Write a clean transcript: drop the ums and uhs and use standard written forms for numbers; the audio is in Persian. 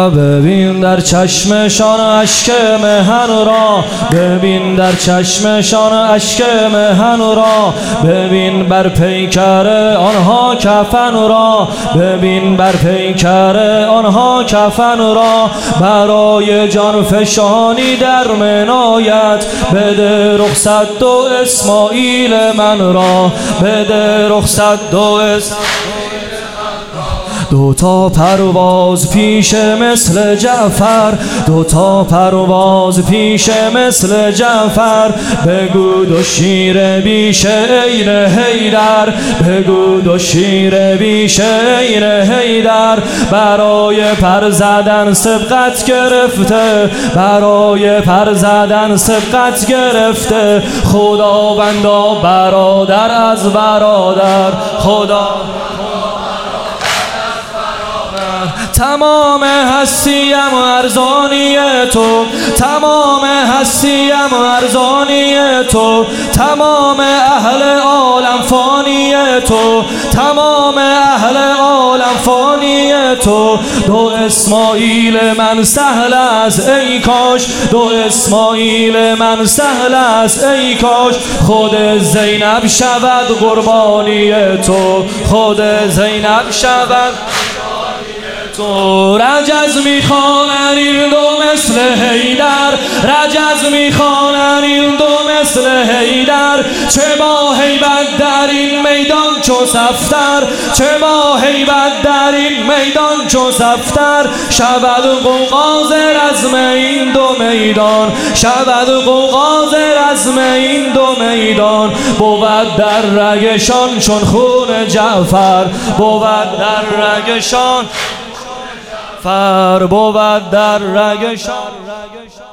ببین در چشمشان اشک مهن را، ببین در چشمشان اشک مهن را، ببین بر پیکر آنها کفن را، ببین بر پیکر آنها کفن را. برای جان فشانی در منایت بده رخصت دو اسماعیل من را، بده رخصت دو دو تا پرواز پیش مثل جعفر، دو تا پرواز پیش مثل جعفر. بگو دو شیر بیش عین حیدر، بگو دو شیر بیش عین حیدر. برای پر زدن سبقت گرفته، برای پر زدن سبقت گرفته. خداوندا برادر از برادر، خدا تمام هستیم ارزانی تو، تمام هستیم ارزانی تو. تمام اهل عالم فانی تو، تمام اهل عالم فانی تو. دو اسماعیل من سهل است ای کاش، دو اسماعیل من سهل است ای کاش. خود زینب شود قربانی تو، خود زینب شود تو. رجز میخوانن این دو مثل حیدر، رجز میخوانن این دو مثل حیدر. چه با هیبت در این میدان چو صفتر، چه با هیبت در این میدان چو صفتر. شود غوغا ز رزم این دو میدان، شود غوغا ز رزم این دو میدان. بود در رگشان چون خون جعفر، بود در رگشان فر، بود در رگشان